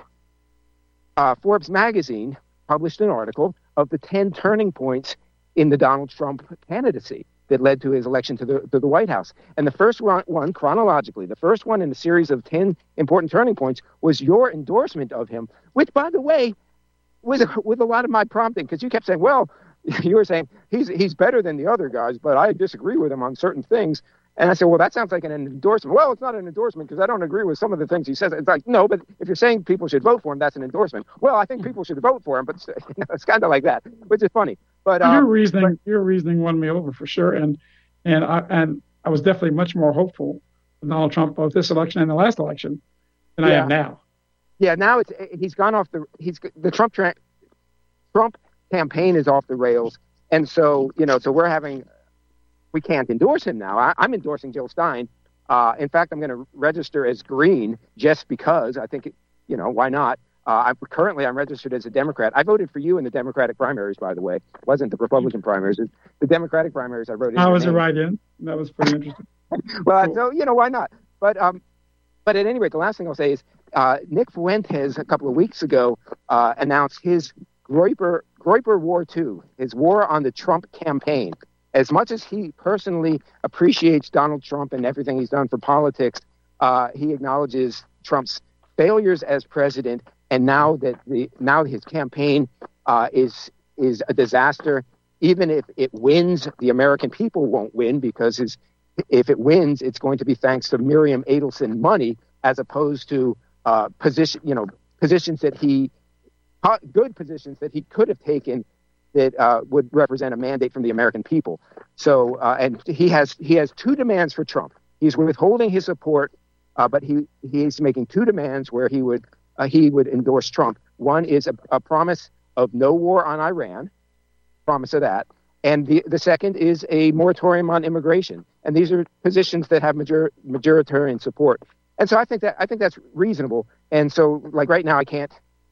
uh, Forbes magazine published an article of the ten turning points in the Donald Trump candidacy that led to his election to the to the White House. And the first one, chronologically, the first one in the series of ten important turning points was your endorsement of him, which, by the way, was with a lot of my prompting, because you kept saying, well, you were saying he's he's better than the other guys, but I disagree with him on certain things. And I said, well, that sounds like an endorsement. Well, it's not an endorsement because I don't agree with some of the things he says. It's like, no, but if you're saying people should vote for him, that's an endorsement. Well, I think people should vote for him, but you know, it's kind of like that, which is funny. But um, your reasoning, your reasoning won me over for sure, and and I and I was definitely much more hopeful of Donald Trump both this election and the last election than I Yeah. am now. Yeah, now it's he's gone off the he's the Trump tra- Trump campaign is off the rails, and so you know, so we're having we can't endorse him now. I, I'm endorsing Jill Stein. Uh, in fact, I'm going to register as green just because I think it, you know, why not? Uh, I'm currently I'm registered as a Democrat. I voted for you in the Democratic primaries, by the way. It wasn't the Republican primaries. It, the Democratic primaries I voted. I in was a name. write-in. That was pretty interesting. Well, so you know, why not? But um, but at any rate, the last thing I'll say is uh, Nick Fuentes a couple of weeks ago uh, announced his Groyper Groyper War Two, his war on the Trump campaign. As much as he personally appreciates Donald Trump and everything he's done for politics, uh, he acknowledges Trump's failures as president, and now that the now his campaign uh, is is a disaster. Even if it wins, the American people won't win because his, if it wins, it's going to be thanks to Miriam Adelson money, as opposed to uh, position, you know, positions that he, good positions that he could have taken that uh, would represent a mandate from the American people. So, uh, and he has he has two demands for Trump. He's withholding his support, uh, but he he's making two demands where he would uh, he would endorse Trump. One is a, a promise of no war on Iran, promise of that, and the the second is a moratorium on immigration. And these are positions that have major, majoritarian support. And so I think that I think that's reasonable. And so, like right now, I can't.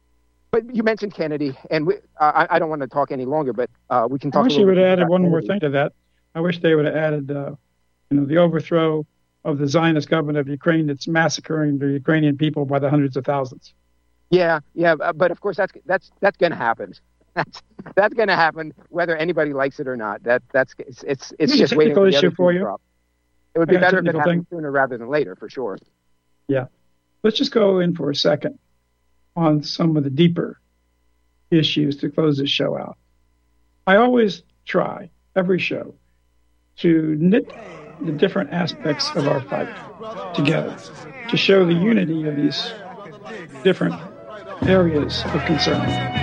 But you mentioned Kennedy, and we, uh, I, I don't want to talk any longer, but uh, we can talk. I wish a he little would have bit added about one more Kennedy. thing to that. I wish they would have added, uh, you know, the overthrow of the Zionist government of Ukraine that's massacring the Ukrainian people by the hundreds of thousands. Yeah, yeah, uh, but of course that's that's that's going to happen. That's that's going to happen whether anybody likes it or not. That that's it's it's, it's Here's a just waiting technical for the issue other for shoe to you. drop. It would I be got a better if it technical happened thing. sooner rather than later, for sure. Yeah. Let's just go in for a second on some of the deeper issues to close this show out. I always try, every show, to knit the different aspects of our fight together to show the unity of these different areas of concern.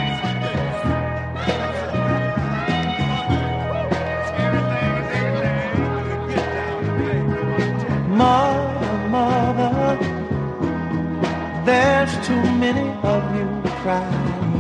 Mother, mother, there's too many of you crying.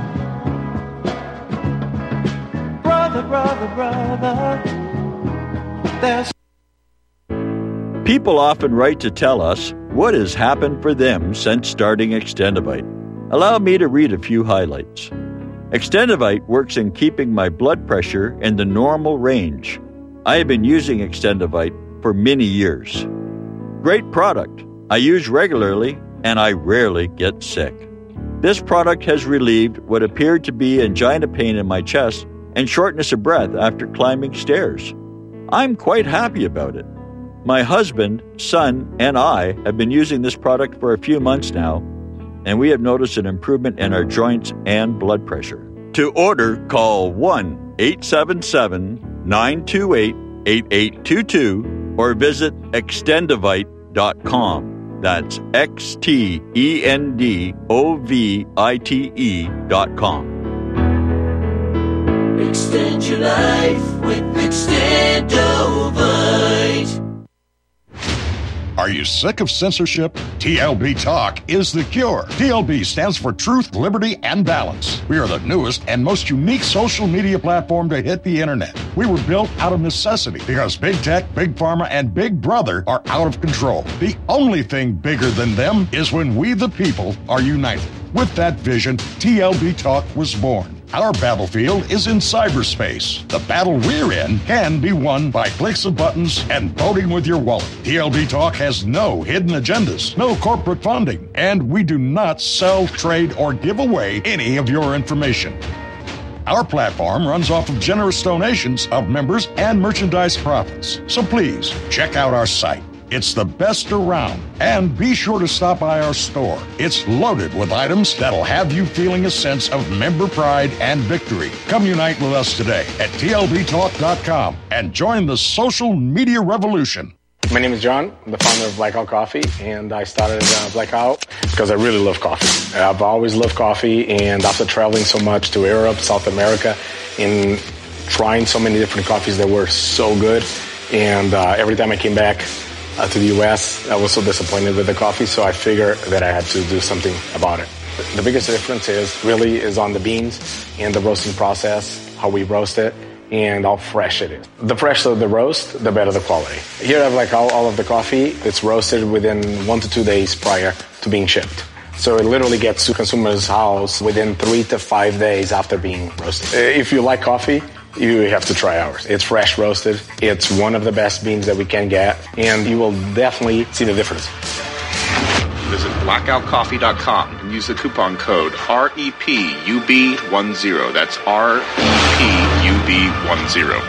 Brother, brother, brother, there's... People often write to tell us what has happened for them since starting Extendivite. Allow me to read a few highlights. Extendivite works in keeping my blood pressure in the normal range. I have been using Extendivite for many years. Great product. I use regularly and I rarely get sick. This product has relieved what appeared to be angina pain in my chest and shortness of breath after climbing stairs. I'm quite happy about it. My husband, son, and I have been using this product for a few months now, and we have noticed an improvement in our joints and blood pressure. To order, call one eight seven seven, nine two eight, eight eight two two or visit extendivite dot com. That's X T E N D O V I T E dot com. Extend your life with Extendivite. Are you sick of censorship? T L B Talk is the cure. T L B stands for Truth, Liberty, and Balance. We are the newest and most unique social media platform to hit the internet. We were built out of necessity because big tech, big pharma, and big brother are out of control. The only thing bigger than them is when we the people are united. With that vision, T L B Talk was born. Our battlefield is in cyberspace. The battle we're in can be won by clicks of buttons and voting with your wallet. T L B Talk has no hidden agendas, no corporate funding, and we do not sell, trade, or give away any of your information. Our platform runs off of generous donations of members and merchandise profits. So please, check out our site. It's the best around. And be sure to stop by our store. It's loaded with items that'll have you feeling a sense of member pride and victory. Come unite with us today at T L B talk dot com and join the social media revolution. My name is John. I'm the founder of Blackout Coffee, and I started uh, Blackout because I really love coffee. I've always loved coffee, and after traveling so much to Europe, South America, and trying so many different coffees that were so good, and uh, every time I came back uh, to the U S, I was so disappointed with the coffee, so I figured that I had to do something about it. The biggest difference is really is on the beans and the roasting process, how we roast it, and how fresh it is. The fresher the roast, the better the quality. Here I have like all, all of the coffee. It's roasted within one to two days prior to being shipped. So it literally gets to consumers' house within three to five days after being roasted. If you like coffee, you have to try ours. It's fresh roasted. It's one of the best beans that we can get, and you will definitely see the difference. Visit blackout coffee dot com and use the coupon code R E P U B ten. That's R E P U B ten.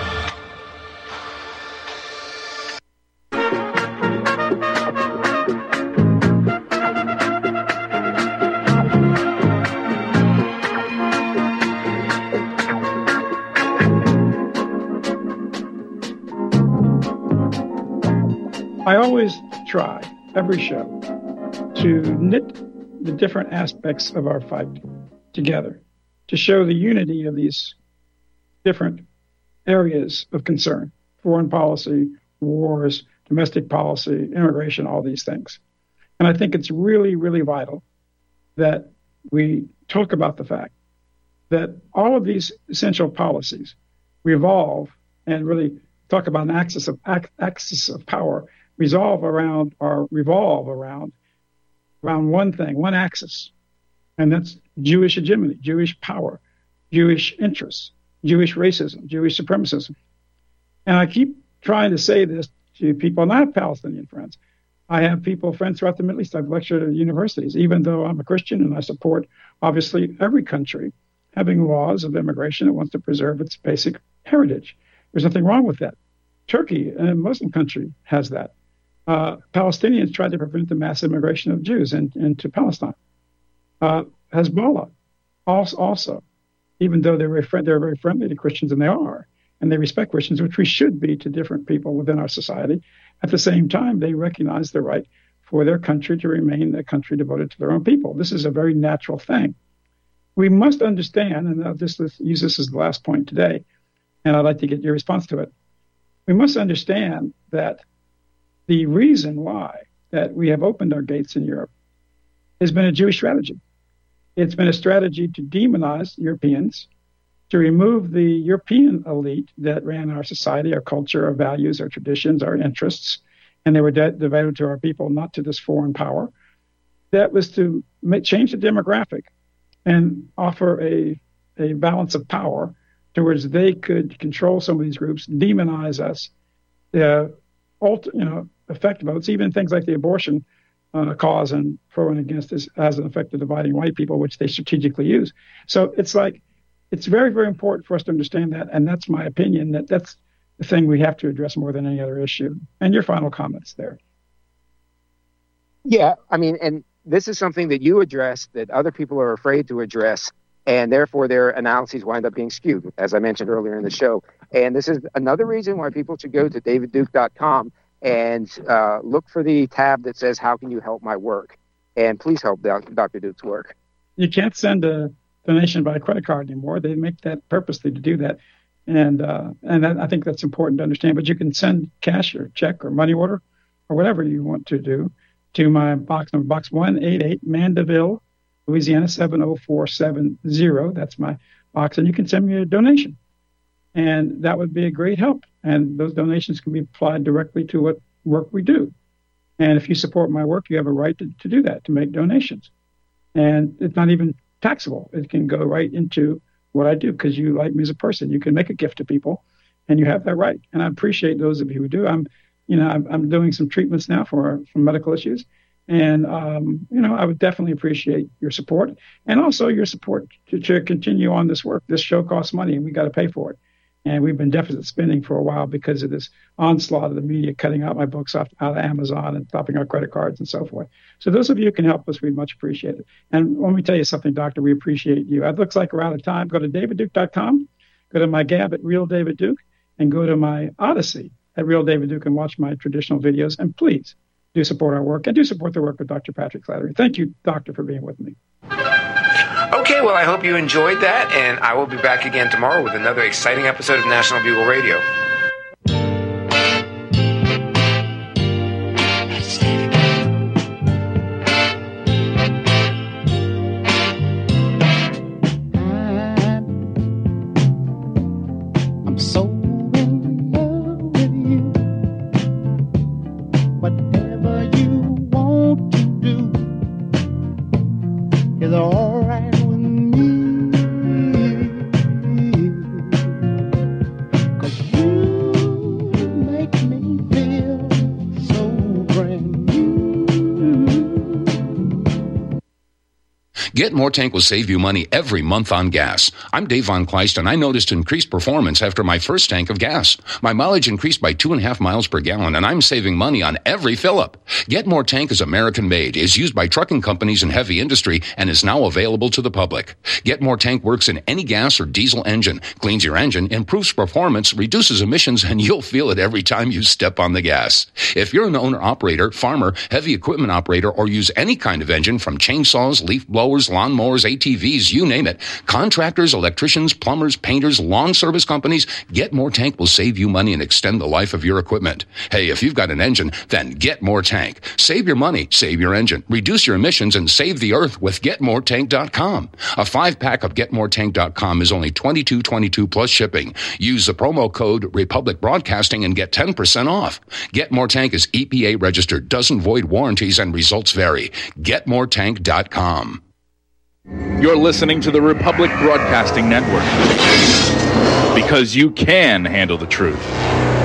I always try, every show, to knit the different aspects of our fight together to show the unity of these different areas of concern: foreign policy, wars, domestic policy, immigration, all these things. And I think it's really, really vital that we talk about the fact that all of these essential policies revolve and really talk about an axis of axis of power resolve around or revolve around around one thing, one axis, and that's Jewish hegemony, Jewish power, Jewish interests, Jewish racism, Jewish supremacism. And I keep trying to say this to people, and I have Palestinian friends. I have people, friends throughout the Middle East. I've lectured at universities, even though I'm a Christian and I support, obviously, every country having laws of immigration that wants to preserve its basic heritage. There's nothing wrong with that. Turkey, a Muslim country, has that. Uh, Palestinians tried to prevent the mass immigration of Jews in, into Palestine. Uh, Hezbollah also, also, even though they're very, friend, they're very friendly to Christians, and they are, and they respect Christians, which we should be to different people within our society. At the same time, they recognize the right for their country to remain a country devoted to their own people. This is a very natural thing. We must understand, and I'll just use this as the last point today, and I'd like to get your response to it. We must understand that the reason why that we have opened our gates in Europe has been a Jewish strategy. It's been a strategy to demonize Europeans, to remove the European elite that ran our society, our culture, our values, our traditions, our interests, and they were de- devoted to our people, not to this foreign power. That was to make, change the demographic and offer a, a balance of power towards they could control some of these groups, demonize us, uh, alter, you know, affect votes, even things like the abortion uh, cause and pro and against is, has an effect of dividing white people, which they strategically use. So it's like, it's very, very important for us to understand that, and that's my opinion, that that's the thing we have to address more than any other issue. And your final comments there. Yeah, I mean, and this is something that you address that other people are afraid to address, and therefore their analyses wind up being skewed, as I mentioned earlier in the show. And this is another reason why people should go to david duke dot com and uh, look for the tab that says, how can you help my work? And please help Doctor Duke's work. You can't send a donation by credit card anymore. They make that purposely to do that. And uh, and that, I think that's important to understand. But you can send cash or check or money order or whatever you want to do to my box number, box one eighty-eight, Mandeville, Louisiana, seven oh four seven zero. That's my box. And you can send me a donation. And that would be a great help. And those donations can be applied directly to what work we do. And if you support my work, you have a right to, to do that, to make donations. And it's not even taxable. It can go right into what I do because you like me as a person. You can make a gift to people, and you have that right. And I appreciate those of you who do. I'm, you know, I'm, I'm doing some treatments now for for medical issues, and um, you know, I would definitely appreciate your support, and also your support to, to continue on this work. This show costs money, and we got to pay for it. And we've been deficit spending for a while because of this onslaught of the media cutting out my books off out of Amazon and stopping our credit cards and so forth. So those of you who can help us, we'd much appreciate it. And let me tell you something, Doctor, we appreciate you. It looks like we're out of time. Go to david duke dot com, go to my Gab at Real David Duke, and go to my Odyssey at Real David Duke and watch my traditional videos. And please do support our work and do support the work of Doctor Patrick Slattery. Thank you, Doctor, for being with me. Okay, well, I hope you enjoyed that, and I will be back again tomorrow with another exciting episode of National Bugle Radio. I'm so in love with you. Whatever you want to do is all right. Get More Tank will save you money every month on gas. I'm Dave Von Kleist, and I noticed increased performance after my first tank of gas. My mileage increased by two and a half miles per gallon, and I'm saving money on every fill-up. Get More Tank is American-made, is used by trucking companies and heavy industry, and is now available to the public. Get More Tank works in any gas or diesel engine, cleans your engine, improves performance, reduces emissions, and you'll feel it every time you step on the gas. If you're an owner-operator, farmer, heavy equipment operator, or use any kind of engine from chainsaws, leaf blowers, lawnmowers, A T Vs, you name it. Contractors, electricians, plumbers, painters, lawn service companies, Get More Tank will save you money and extend the life of your equipment. Hey, if you've got an engine, then Get More Tank. Save your money, save your engine, reduce your emissions, and save the earth with get more tank dot com. A five-pack of get more tank dot com is only twenty-two dollars and twenty-two cents plus shipping. Use the promo code Republic Broadcasting and get ten percent off. Get More Tank is E P A registered, doesn't void warranties, and results vary. get more tank dot com. You're listening to the Republic Broadcasting Network because you can handle the truth.